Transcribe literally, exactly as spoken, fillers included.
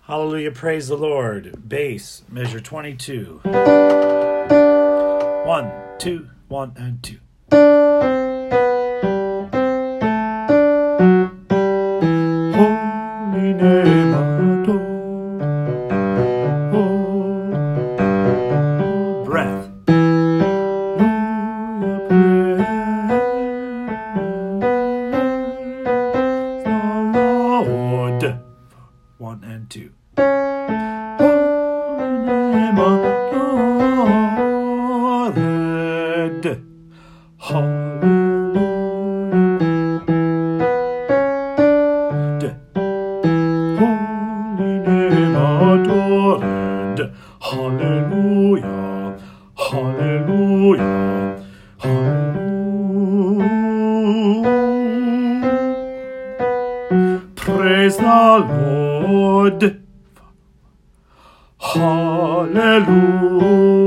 Hallelujah, praise the Lord. Bass, measure twenty-two. One, two, one, and two. Holy name adore. Breath. Lord. One and two. Holy name adored. Hallelujah. Holy name adored. Hallelujah. Hallelujah. Hallelujah. Praise the Lord. Hallelujah.